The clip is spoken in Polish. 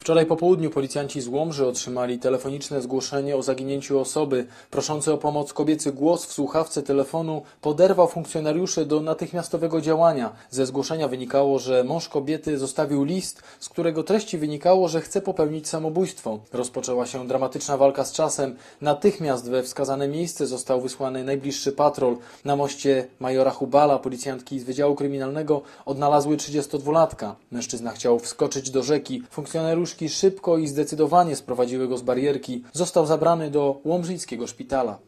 Wczoraj po południu policjanci z Łomży otrzymali telefoniczne zgłoszenie o zaginięciu osoby. Proszący o pomoc kobiecy głos w słuchawce telefonu poderwał funkcjonariuszy do natychmiastowego działania. Ze zgłoszenia wynikało, że mąż kobiety zostawił list, z którego treści wynikało, że chce popełnić samobójstwo. Rozpoczęła się dramatyczna walka z czasem. Natychmiast we wskazane miejsce został wysłany najbliższy patrol. Na moście majora Hubala policjantki z Wydziału Kryminalnego odnalazły 32-latka. Mężczyzna chciał wskoczyć do rzeki. Funkcjonariuszki szybko i zdecydowanie sprowadziły go z barierki. Został zabrany do łomżyńskiego szpitala.